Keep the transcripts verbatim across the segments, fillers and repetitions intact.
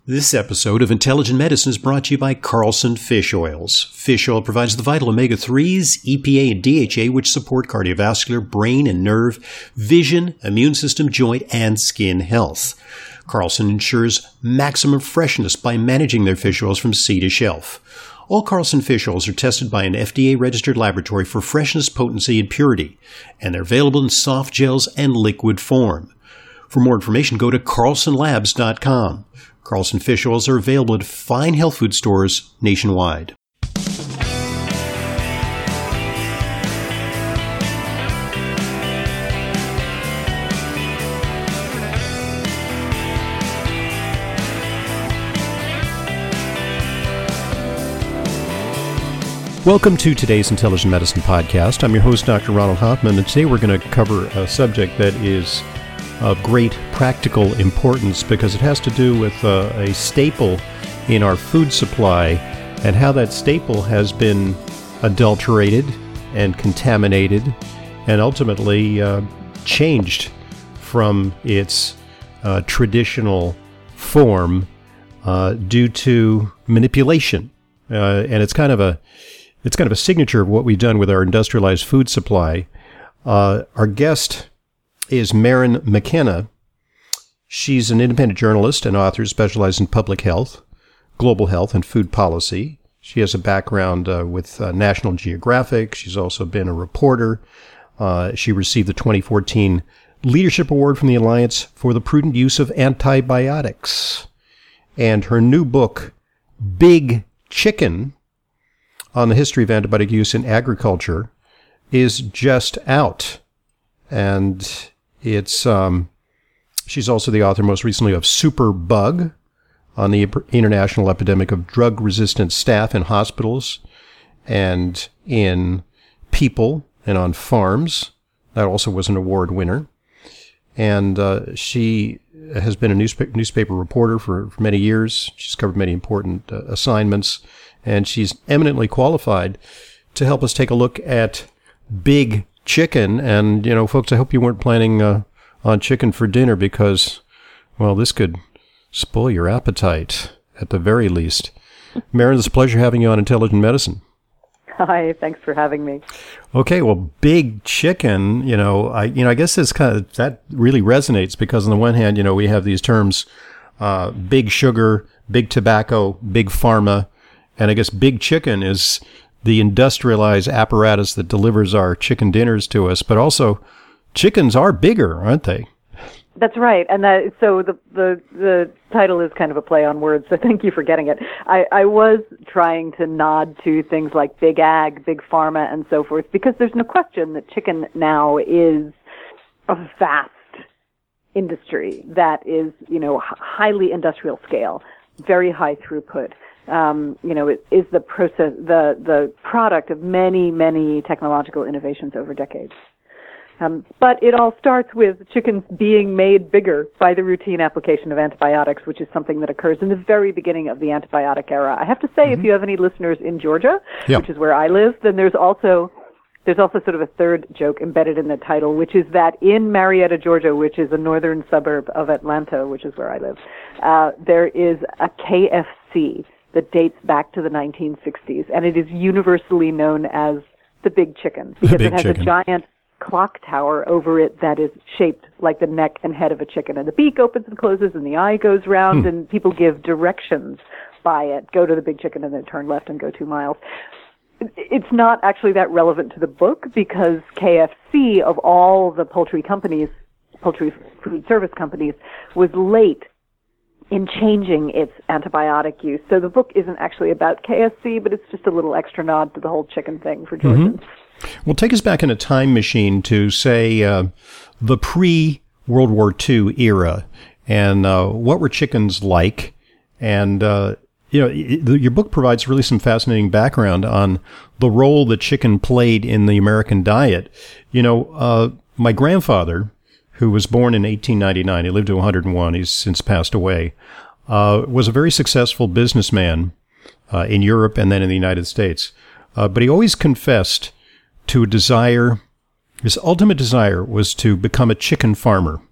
This episode of Intelligent Medicine is brought to you by Carlson Fish Oils. Fish oil provides the vital omega threes, E P A, and D H A, which support cardiovascular, brain and nerve, vision, immune system, joint, and skin health. Carlson ensures maximum freshness by managing their fish oils from sea to shelf. All Carlson fish oils are tested by an F D A-registered laboratory for freshness, potency, and purity, and they're available in soft gels and liquid form. For more information, go to carlson labs dot com. Carlson fish oils are available at fine health food stores nationwide. Welcome to today's Intelligent Medicine Podcast. I'm your host, Doctor Ronald Hoffman, and today we're going to cover a subject that is of great practical importance because it has to do with uh, a staple in our food supply and how that staple has been adulterated and contaminated and ultimately uh, changed from its uh, traditional form uh, due to manipulation. Uh, and it's kind of a it's kind of a signature of what we've done with our industrialized food supply. Uh, our guest is Maren McKenna. She's an independent journalist and author specialized in public health, global health, and food policy. She has a background uh, with uh, National Geographic. She's also been a reporter. Uh, she received the twenty fourteen Leadership Award from the Alliance for the Prudent Use of Antibiotics. And her new book, Big Chicken, on the history of antibiotic use in agriculture, is just out. And it's um, she's also the author most recently of Superbug, on the international epidemic of drug-resistant staph in hospitals and in people and on farms. That also was an award winner. And uh, she has been a newspaper, newspaper reporter for, for many years. She's covered many important uh, assignments, and she's eminently qualified to help us take a look at Big Chicken. And, you know, folks, I hope you weren't planning uh, on chicken for dinner because, well, this could spoil your appetite at the very least. Maren, it's a pleasure having you on Intelligent Medicine. Hi, thanks for having me. Okay, well, Big Chicken, you know, I you know, I guess this kind of, that really resonates because on the one hand, you know, we have these terms, uh, big sugar, big tobacco, big pharma, and I guess Big Chicken is the industrialized apparatus that delivers our chicken dinners to us, but also chickens are bigger, aren't they? That's right, and that, so the, the the title is kind of a play on words, so thank you for getting it. I, I was trying to nod to things like big ag, big pharma, and so forth, because there's no question that chicken now is a vast industry that is, you know, highly industrial scale, very high throughput. Um, you know, it is the process, the, the product of many, many technological innovations over decades. Um, but it all starts with chickens being made bigger by the routine application of antibiotics, which is something that occurs in the very beginning of the antibiotic era. I have to say, mm-hmm. if you have any listeners in Georgia, yep. which is where I live, then there's also there's also sort of a third joke embedded in the title, which is that in Marietta, Georgia, which is a northern suburb of Atlanta, which is where I live, uh, there is a K F C that dates back to the nineteen sixties, and it is universally known as the Big Chicken because Big it has chicken. a giant clock tower over it that is shaped like the neck and head of a chicken, and the beak opens and closes, and the eye goes round, hmm. and people give directions by it. Go to the Big Chicken, and then turn left and go two miles. It's not actually that relevant to the book because K F C, of all the poultry companies, poultry food service companies, was late in changing its antibiotic use. So the book isn't actually about K F C, but it's just a little extra nod to the whole chicken thing for Georgians. Mm-hmm. Well, take us back in a time machine to, say, uh, the pre-World War Two era, and uh, what were chickens like? And, uh, you know, it, your book provides really some fascinating background on the role that chicken played in the American diet. You know, uh, my grandfather, who was born in eighteen ninety-nine, he lived to one hundred one, he's since passed away, uh, was a very successful businessman uh, in Europe and then in the United States. Uh, but he always confessed to a desire, his ultimate desire was to become a chicken farmer.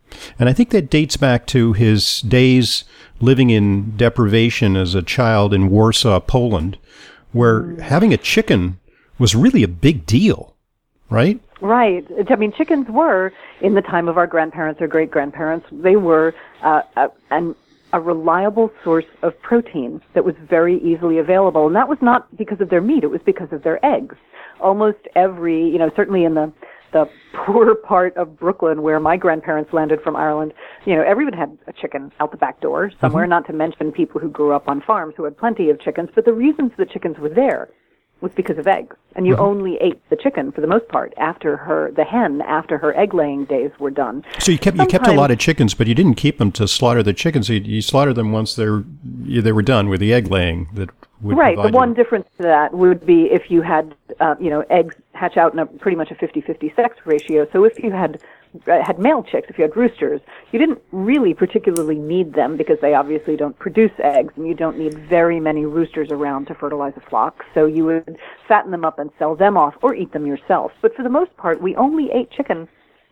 And I think that dates back to his days living in deprivation as a child in Warsaw, Poland, where mm. having a chicken was really a big deal, right? Right. I mean, chickens were, in the time of our grandparents or great-grandparents, they were uh, a, an, a reliable source of protein that was very easily available. And that was not because of their meat, it was because of their eggs. Almost every, you know, certainly in the the poor part of Brooklyn where my grandparents landed from Ireland, you know, everyone had a chicken out the back door somewhere, mm-hmm. not to mention people who grew up on farms who had plenty of chickens. But the reasons the chickens were there was because of eggs. And you mm-hmm. only ate the chicken, for the most part, after her, the hen, after her egg-laying days were done. So you kept Sometimes, you kept a lot of chickens, but you didn't keep them to slaughter the chickens. You, you slaughtered them once they're, they were done with the egg-laying. That would right. The you. one difference to that would be if you had, uh, you know, eggs hatch out in a pretty much a fifty-fifty sex ratio. So if you had uh, had male chicks, if you had roosters, you didn't really particularly need them because they obviously don't produce eggs, and you don't need very many roosters around to fertilize a flock. So you would fatten them up and sell them off or eat them yourself. But for the most part, we only ate chicken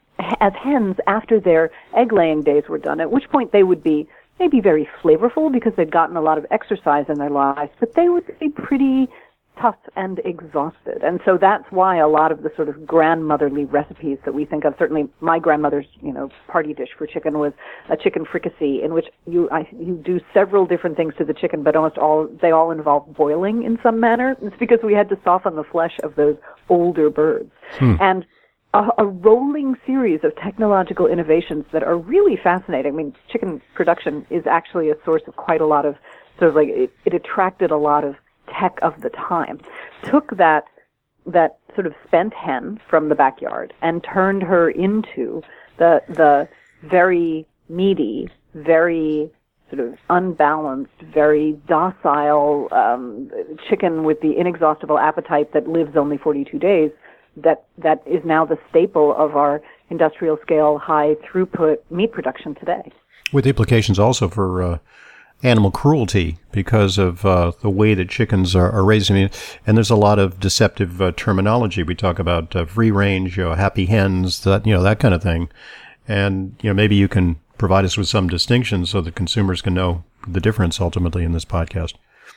as hens after their egg-laying days were done, at which point they would be maybe very flavorful because they'd gotten a lot of exercise in their lives, but they would be pretty tough and exhausted. And so that's why a lot of the sort of grandmotherly recipes that we think of, certainly my grandmother's, you know, party dish for chicken was a chicken fricassee, in which you I, you do several different things to the chicken, but almost all they all involve boiling in some manner. It's because we had to soften the flesh of those older birds. Hmm. And a, a rolling series of technological innovations that are really fascinating. I mean, chicken production is actually a source of quite a lot of, sort of like, it, it attracted a lot of tech of the time. Took that that sort of spent hen from the backyard and turned her into the the very meaty, very sort of unbalanced, very docile um, chicken with the inexhaustible appetite that lives only forty-two days. That that is now the staple of our industrial scale, high throughput meat production today. With implications also for uh, animal cruelty because of uh, the way that chickens are, are raised. I mean, and there's a lot of deceptive uh, terminology. We talk about uh, free range, you know, happy hens, that you know that kind of thing. And you know, maybe you can provide us with some distinctions so that consumers can know the difference ultimately in this podcast.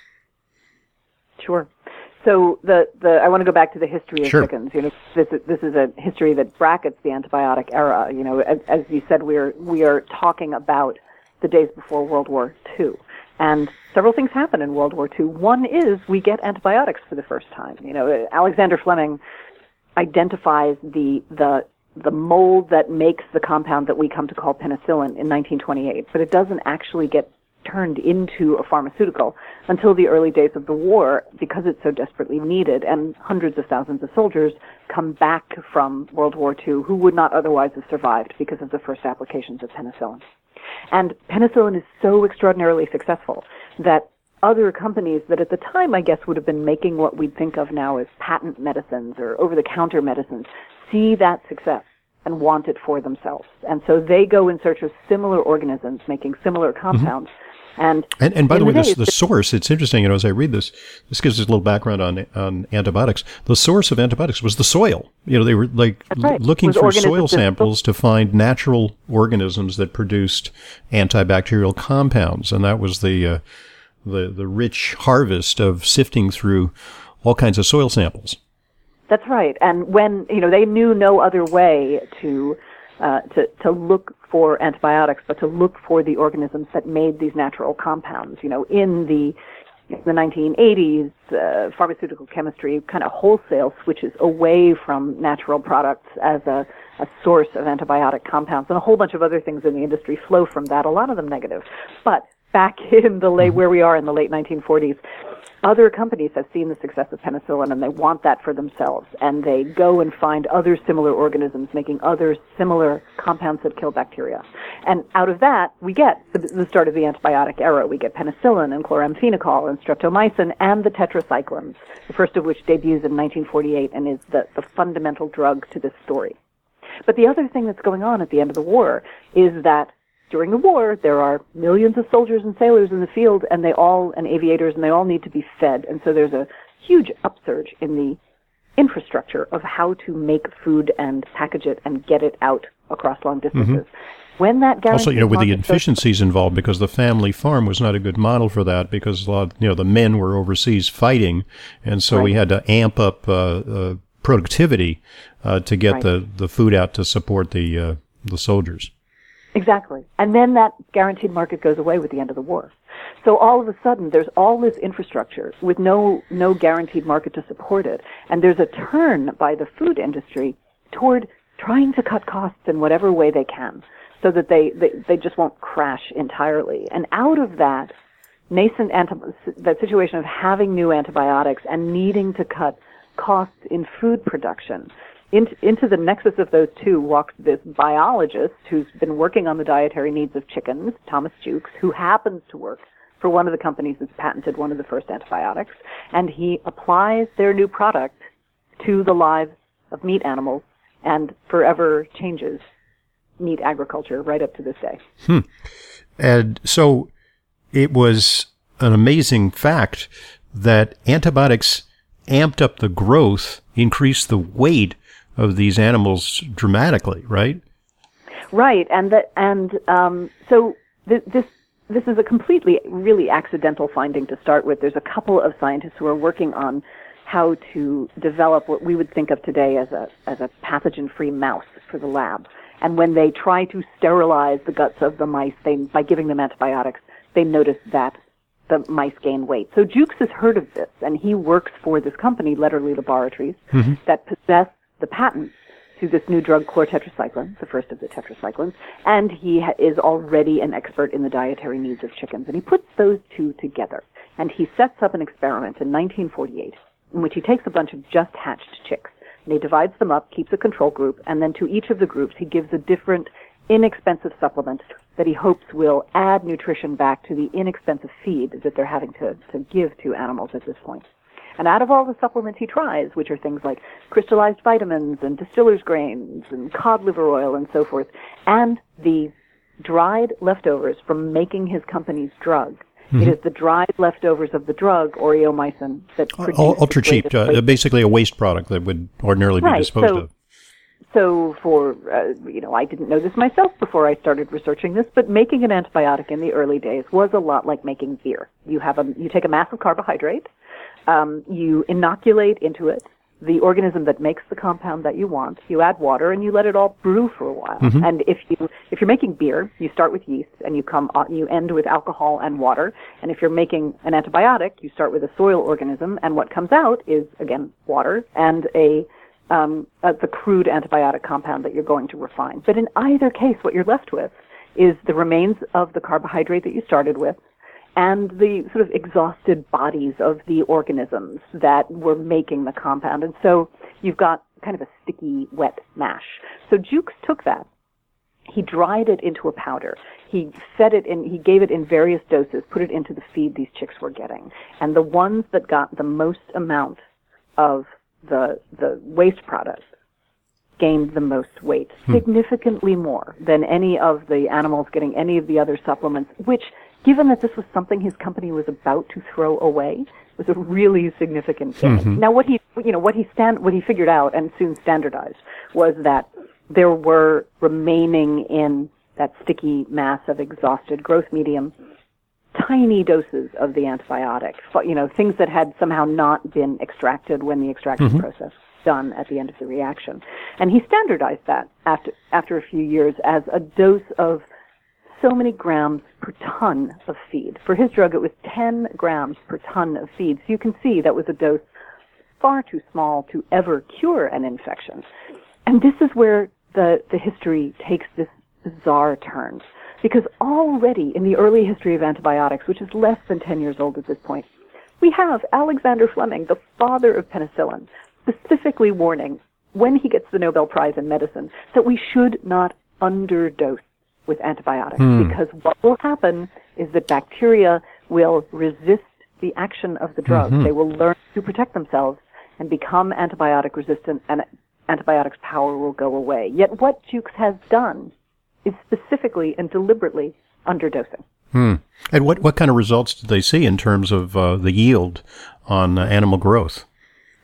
Sure. So the, the I want to go back to the history of sure. chickens. You know, this is, this is a history that brackets the antibiotic era. You know, as, as you said, we are we are talking about the days before World War Two, and several things happen in World War Two. One is we get antibiotics for the first time. You know, Alexander Fleming identifies the the the mold that makes the compound that we come to call penicillin in nineteen twenty-eight, but it doesn't actually get turned into a pharmaceutical until the early days of the war because it's so desperately needed, and hundreds of thousands of soldiers come back from World War Two who would not otherwise have survived because of the first applications of penicillin. And penicillin is so extraordinarily successful that other companies that at the time, I guess, would have been making what we'd think of now as patent medicines or over-the-counter medicines see that success and want it for themselves. And so they go in search of similar organisms making similar compounds. Mm-hmm. And, and and by the way, the, the source, it's interesting, you know, as I read this, this gives us a little background on on antibiotics. The source of antibiotics was the soil. You know, they were like right. l- looking for soil samples to find natural organisms that produced antibacterial compounds. And that was the, uh, the, the rich harvest of sifting through all kinds of soil samples. That's right. And when, you know, they knew no other way to Uh, to, to look for antibiotics, but to look for the organisms that made these natural compounds. You know, in the in the nineteen eighties, uh, pharmaceutical chemistry kind of wholesale switches away from natural products as a, a source of antibiotic compounds, and a whole bunch of other things in the industry flow from that, a lot of them negative. But back in the late, where we are in the late nineteen forties, other companies have seen the success of penicillin and they want that for themselves, and they go and find other similar organisms making other similar compounds that kill bacteria. And out of that, we get the, the start of the antibiotic era. We get penicillin and chloramphenicol and streptomycin and the tetracyclines, the first of which debuts in nineteen forty-eight and is the, the fundamental drug to this story. But the other thing that's going on at the end of the war is that during the war, there are millions of soldiers and sailors in the field, and they all, and aviators, and they all need to be fed. And so there's a huge upsurge in the infrastructure of how to make food and package it and get it out across long distances. Mm-hmm. When that guaranteed also, you know, with the market inefficiencies involved, because the family farm was not a good model for that, because a lot of, you know, the men were overseas fighting, and so right. we had to amp up uh, uh, productivity uh, to get right. the, the food out to support the uh, the soldiers. Exactly. And then that guaranteed market goes away with the end of the war. So all of a sudden, there's all this infrastructure with no no guaranteed market to support it, and there's a turn by the food industry toward trying to cut costs in whatever way they can, so that they, they, they just won't crash entirely. And out of that nascent anti- that situation of having new antibiotics and needing to cut costs in food production, into, into the nexus of those two walks this biologist who's been working on the dietary needs of chickens, Thomas Jukes, who happens to work for one of the companies that's patented one of the first antibiotics, and he applies their new product to the lives of meat animals and forever changes meat agriculture right up to this day. Hmm. And so it was an amazing fact that antibiotics amped up the growth, increased the weight of these animals dramatically, right? Right, and that, and um, so th- this this is a completely, really accidental finding to start with. There's a couple of scientists who are working on how to develop what we would think of today as a as a pathogen-free mouse for the lab. And when they try to sterilize the guts of the mice, they, by giving them antibiotics, they notice that the mice gain weight. So Jukes has heard of this, and he works for this company, Letterly Laboratories, mm-hmm. that possess the patent to this new drug, chlortetracycline, the first of the tetracyclines, and he ha- is already an expert in the dietary needs of chickens. And he puts those two together, and he sets up an experiment in nineteen forty-eight in which he takes a bunch of just hatched chicks, and he divides them up, keeps a control group, and then to each of the groups he gives a different inexpensive supplement that he hopes will add nutrition back to the inexpensive feed that they're having to, to give to animals at this point. And out of all the supplements he tries, which are things like crystallized vitamins and distiller's grains and cod liver oil and so forth, and the dried leftovers from making his company's drug, mm-hmm. it is the dried leftovers of the drug, oreomycin, that produce ultra cheap, uh, basically a waste product that would ordinarily be right. disposed so, of. So for, uh, you know, I didn't know this myself before I started researching this, but making an antibiotic in the early days was a lot like making beer. You have a, you take a massive carbohydrate, um, you inoculate into it the organism that makes the compound that you want, you add water, and you let it all brew for a while. Mm-hmm. And if you, if you're making beer, you start with yeast, and you come, you end with alcohol and water. And if you're making an antibiotic, you start with a soil organism, and what comes out is, again, water and a Um, uh, the crude antibiotic compound that you're going to refine. But in either case, what you're left with is the remains of the carbohydrate that you started with and the sort of exhausted bodies of the organisms that were making the compound. And so you've got kind of a sticky, wet mash. So Jukes took that. He dried it into a powder. He fed it in, he gave it in various doses, put it into the feed these chicks were getting. And the ones that got the most amount of the the waste product gained the most weight, hmm. significantly more than any of the animals getting any of the other supplements, which, given that this was something his company was about to throw away, was a really significant thing. Mm-hmm. Now, what he, you know, what he stand, what he figured out and soon standardized was that there were remaining in that sticky mass of exhausted growth medium tiny doses of the antibiotic, you know, things that had somehow not been extracted when the extraction mm-hmm. process was done at the end of the reaction. And he standardized that after after a few years as a dose of so many grams per ton of feed. For his drug, it was ten grams per ton of feed. So you can see that was a dose far too small to ever cure an infection. And this is where the, the history takes this bizarre turn. Because already in the early history of antibiotics, which is less than ten years old at this point, we have Alexander Fleming, the father of penicillin, specifically warning, when he gets the Nobel Prize in medicine, that we should not underdose with antibiotics. Hmm. Because what will happen is that bacteria will resist the action of the drug. Mm-hmm. They will learn to protect themselves and become antibiotic resistant, and antibiotics' power will go away. Yet what Jukes has done is specifically and deliberately underdosing. Hmm. And what, what kind of results did they see in terms of uh, the yield on uh, animal growth?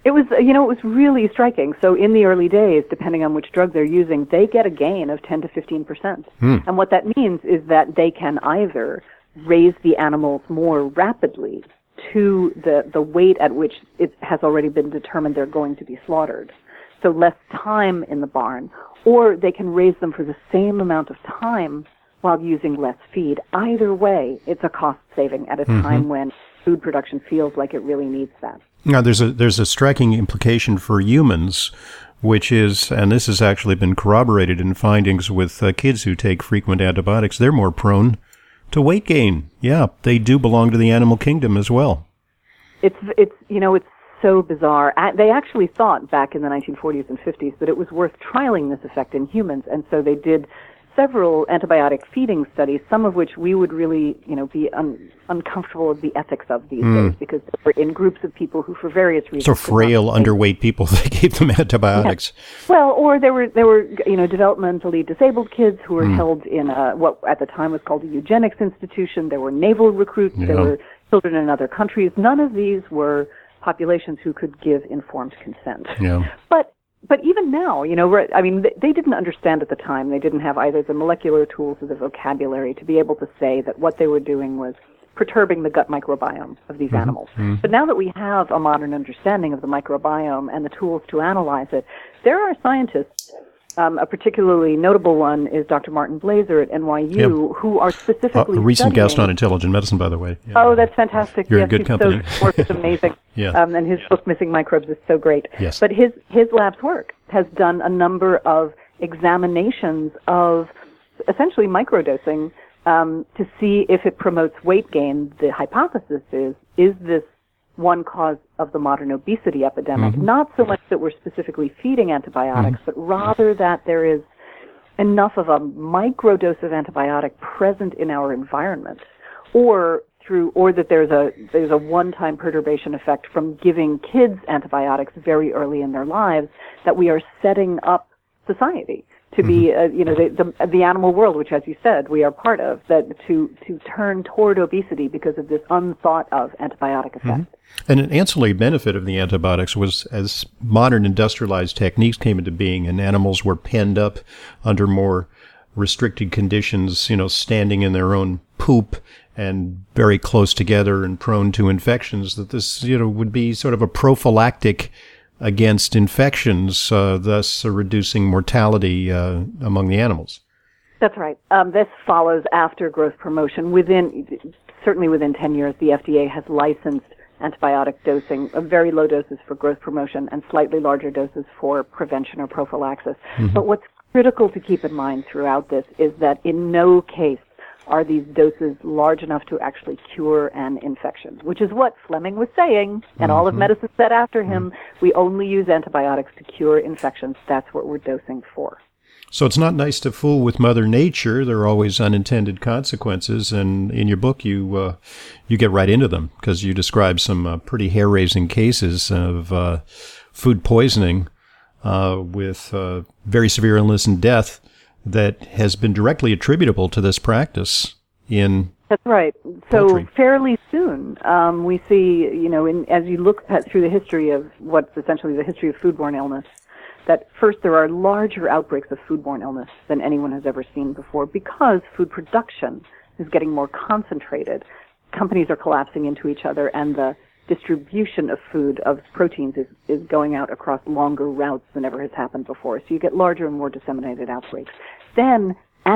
It was, you know, it was really striking. So in the early days, depending on which drug they're using, they get a gain of ten to fifteen percent. Hmm. And what that means is that they can either raise the animals more rapidly to the, the weight at which it has already been determined they're going to be slaughtered. So less time in the barn. Or they can raise them for the same amount of time while using less feed. Either way, it's a cost saving at a mm-hmm. time when food production feels like it really needs that. Now, there's a there's a striking implication for humans, which is, and this has actually been corroborated in findings with uh, kids who take frequent antibiotics, they're more prone to weight gain. Yeah, they do belong to the animal kingdom as well. It's it's you know it's so bizarre. They actually thought back in the nineteen forties and fifties that it was worth trialing this effect in humans, and so they did several antibiotic feeding studies, some of which we would really, you know, be un- uncomfortable with the ethics of these mm. days, because they were in groups of people who, for various reasons, so frail, underweight people, they gave them antibiotics. Yes. Well, or there were there were you know developmentally disabled kids who were mm. held in a, what at the time was called a eugenics institution. There were naval recruits. Yeah. There were children in other countries. None of these were populations who could give informed consent. Yeah. But But even now, you know, I mean, they didn't understand at the time. They didn't have either the molecular tools or the vocabulary to be able to say that what they were doing was perturbing the gut microbiome of these mm-hmm. animals. Mm-hmm. But now that we have a modern understanding of the microbiome and the tools to analyze it, there are scientists, um, a particularly notable one is Doctor Martin Blaser at N Y U, yep. who are specifically uh, A recent studying, guest on Intelligent Medicine, by the way. Yeah. Oh, that's fantastic. You're yes, in good he's company. So, work is amazing. Yeah. Um, and his book, Missing Microbes, is so great. Yes. But his, his lab's work has done a number of examinations of essentially microdosing um, to see if it promotes weight gain. The hypothesis is, is this one cause of the modern obesity epidemic? Mm-hmm. Not so much that we're specifically feeding antibiotics, mm-hmm. but rather that there is enough of a microdose of antibiotic present in our environment, or through, or that there's a there's a one-time perturbation effect from giving kids antibiotics very early in their lives, that we are setting up society to mm-hmm. be, uh, you know, the, the the animal world, which, as you said, we are part of, that to to turn toward obesity because of this unthought of antibiotic effect. Mm-hmm. And an ancillary benefit of the antibiotics was, as modern industrialized techniques came into being and animals were penned up under more restricted conditions, you know, standing in their own poop and very close together and prone to infections, that this, you know, would be sort of a prophylactic against infections, uh, thus uh, reducing mortality uh, among the animals. That's right. Um, this follows after growth promotion. Within, certainly within ten years, the F D A has licensed antibiotic dosing of very low doses for growth promotion and slightly larger doses for prevention or prophylaxis. Mm-hmm. But what's critical to keep in mind throughout this is that in no case are these doses large enough to actually cure an infection, which is what Fleming was saying, and mm-hmm. all of medicine said after him. Mm-hmm. We only use antibiotics to cure infections. That's what we're dosing for. So it's not nice to fool with Mother Nature. There are always unintended consequences, and in your book you uh, you get right into them, because you describe some uh, pretty hair-raising cases of uh, food poisoning uh, with uh, very severe illness and death that has been directly attributable to this practice in That's right. So poultry. Fairly soon, um, we see, you know, in, as you look at, through the history of what's essentially the history of foodborne illness, that first there are larger outbreaks of foodborne illness than anyone has ever seen before, because food production is getting more concentrated. Companies are collapsing into each other, and the distribution of food, of proteins, is, is going out across longer routes than ever has happened before. So you get larger and more disseminated outbreaks. Then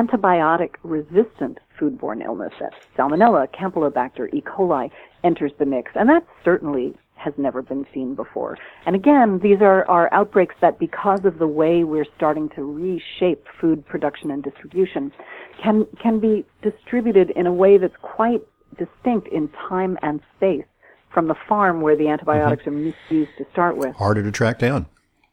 antibiotic-resistant foodborne illness, that's Salmonella, Campylobacter, E. coli, enters the mix. And that certainly has never been seen before. And again, these are, are outbreaks that, because of the way we're starting to reshape food production and distribution, can, can be distributed in a way that's quite distinct in time and space from the farm where the antibiotics mm-hmm. are misused to start with. Harder to track down.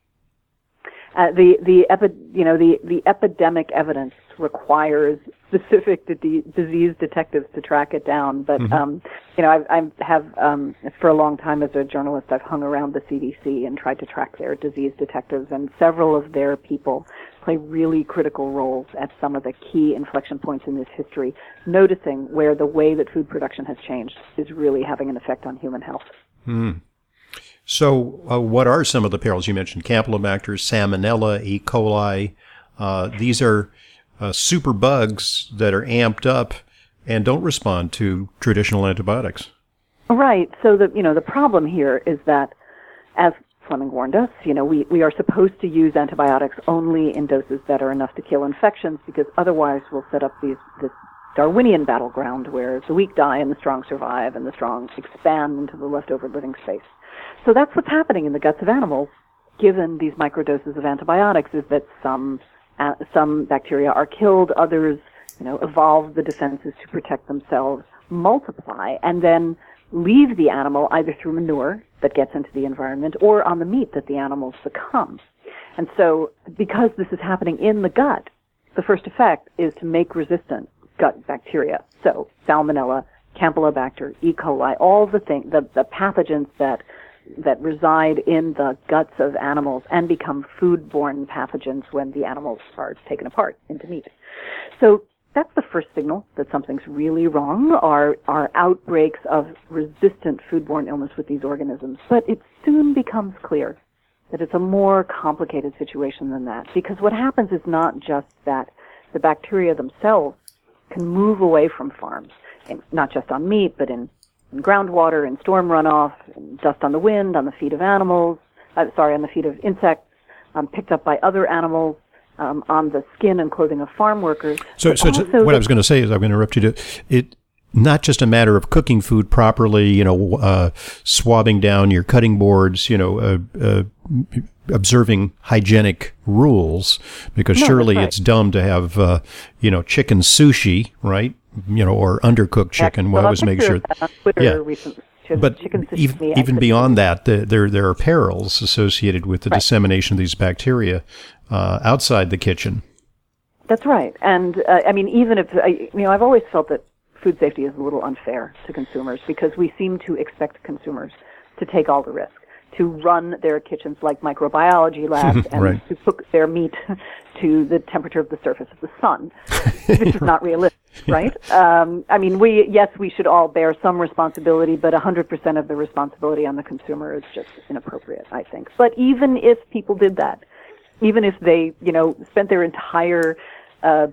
Uh, the the epi- you know the, the epidemic evidence requires specific d- disease detectives to track it down. But mm-hmm. um, you know, I, I have um, for a long time as a journalist, I've hung around the C D C and tried to track their disease detectives, and several of their people play really critical roles at some of the key inflection points in this history, noticing where the way that food production has changed is really having an effect on human health. Mm. So uh, what are some of the perils? You mentioned Campylobacter, Salmonella, E. coli. Uh, these are uh, super bugs that are amped up and don't respond to traditional antibiotics. Right. So the you know the problem here is that, as Fleming warned us, you know we, we are supposed to use antibiotics only in doses that are enough to kill infections, because otherwise we'll set up these this Darwinian battleground where the weak die and the strong survive and the strong expand into the leftover living space. So that's what's happening in the guts of animals, given these microdoses of antibiotics, is that some uh, some bacteria are killed, others you know evolve the defenses to protect themselves, multiply, and then leave the animal either through manure that gets into the environment or on the meat that the animals become. And so because this is happening in the gut, the first effect is to make resistant gut bacteria. So Salmonella, Campylobacter, E. coli, all the thing, the, the pathogens that that reside in the guts of animals and become foodborne pathogens when the animals are taken apart into meat. So that's the first signal that something's really wrong, are, are outbreaks of resistant foodborne illness with these organisms. But it soon becomes clear that it's a more complicated situation than that, because what happens is not just that the bacteria themselves can move away from farms, and not just on meat, but in, in groundwater, in storm runoff, in dust on the wind, on the feet of animals, uh, sorry, on the feet of insects, um, picked up by other animals, Um, on the skin and clothing of farm workers. So, so what I was going to say is, I'm going to interrupt you. To, it not just a matter of cooking food properly, you know, uh, swabbing down your cutting boards, you know, uh, uh, observing hygienic rules, because no, surely right. it's dumb to have, uh, you know, chicken sushi, right? You know, or undercooked chicken. Yeah, well, I was making sure. Yeah. Recently. But even, even beyond that, the, there there are perils associated with the right. dissemination of these bacteria uh, outside the kitchen. That's right. And, uh, I mean, even if, I, you know, I've always felt that food safety is a little unfair to consumers, because we seem to expect consumers to take all the risk, to run their kitchens like microbiology labs and right. to cook their meat to the temperature of the surface of the sun. This is not realistic, right? Um, I mean, we yes, we should all bear some responsibility, but one hundred percent of the responsibility on the consumer is just inappropriate, I think. But even if people did that, even if they, you know, spent their entire uh,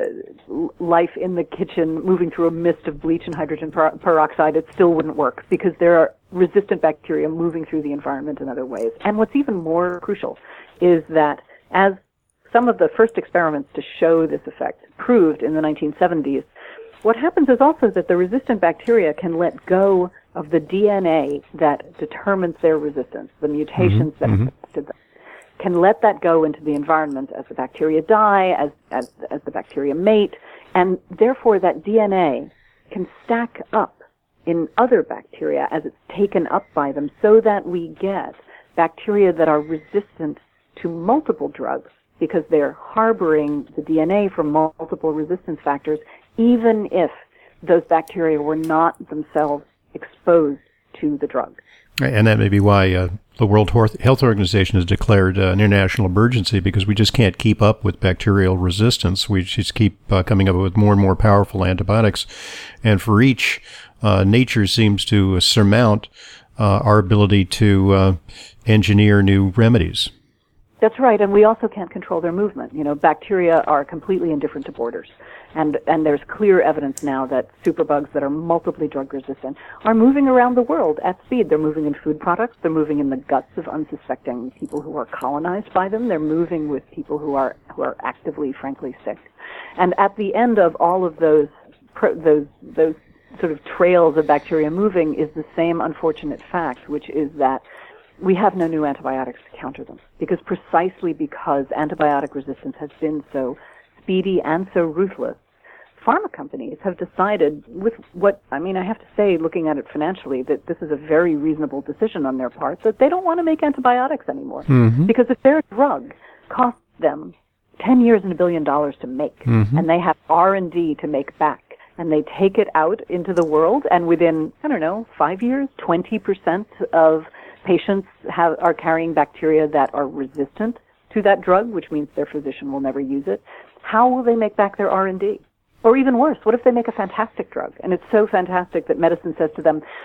uh, life in the kitchen moving through a mist of bleach and hydrogen per- peroxide, it still wouldn't work, because there are resistant bacteria moving through the environment in other ways. And what's even more crucial is that, as some of the first experiments to show this effect proved in the nineteen seventies, what happens is also that the resistant bacteria can let go of the D N A that determines their resistance, the mutations mm-hmm, that mm-hmm. affected them, can let that go into the environment as the bacteria die, as, as, as the bacteria mate, and therefore that D N A can stack up in other bacteria as it's taken up by them, so that we get bacteria that are resistant to multiple drugs, because they're harboring the D N A from multiple resistance factors, even if those bacteria were not themselves exposed to the drug. And that may be why uh, the World Health Organization has declared uh, an international emergency, because we just can't keep up with bacterial resistance. We just keep uh, coming up with more and more powerful antibiotics. And for each, uh, nature seems to surmount uh, our ability to uh, engineer new remedies. That's right, and we also can't control their movement. You know, bacteria are completely indifferent to borders, and and there's clear evidence now that superbugs that are multiply drug resistant are moving around the world at speed. They're moving in food products. They're moving in the guts of unsuspecting people who are colonized by them. They're moving with people who are who are actively, frankly, sick. And at the end of all of those those those sort of trails of bacteria moving is the same unfortunate fact, which is that we have no new antibiotics to counter them, because precisely because antibiotic resistance has been so speedy and so ruthless, pharma companies have decided, with what, I mean, I have to say, looking at it financially, that this is a very reasonable decision on their part, that they don't want to make antibiotics anymore. Mm-hmm. Because if their drug costs them ten years and a billion dollars to make, mm-hmm. and they have R and D to make back, and they take it out into the world, and within, I don't know, five years, twenty percent of patients have, are carrying bacteria that are resistant to that drug, which means their physician will never use it. How will they make back their R and D? Or even worse, what if they make a fantastic drug? And it's so fantastic that medicine says to them,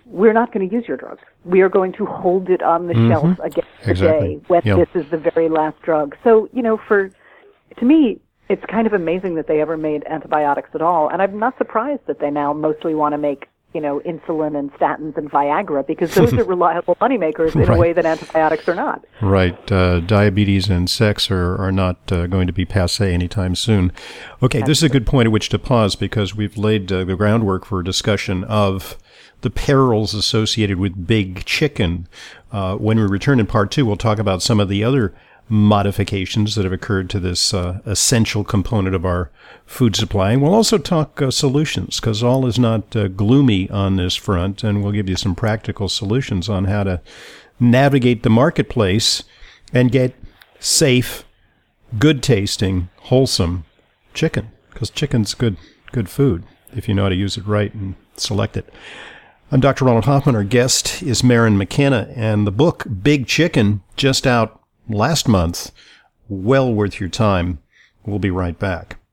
we're not going to use your drug. We are going to hold it on the mm-hmm. shelf against the exactly. day when yep. this is the very last drug. So, you know, for to me, it's kind of amazing that they ever made antibiotics at all. And I'm not surprised that they now mostly want to make, you know, insulin and statins and Viagra, because those are reliable moneymakers in right. a way that antibiotics are not. Right. Uh, diabetes and sex are, are not uh, going to be passé anytime soon. Okay, this is a good point at which to pause, because we've laid uh, the groundwork for a discussion of the perils associated with big chicken. Uh, when we return in part two, we'll talk about some of the other modifications that have occurred to this uh, essential component of our food supply. And we'll also talk uh, solutions, because all is not uh, gloomy on this front, and we'll give you some practical solutions on how to navigate the marketplace and get safe, good-tasting, wholesome chicken, because chicken's good, good food if you know how to use it right and select it. I'm Doctor Ronald Hoffman. Our guest is Maryn McKenna, and the book Big Chicken, just out last month, well worth your time. We'll be right back.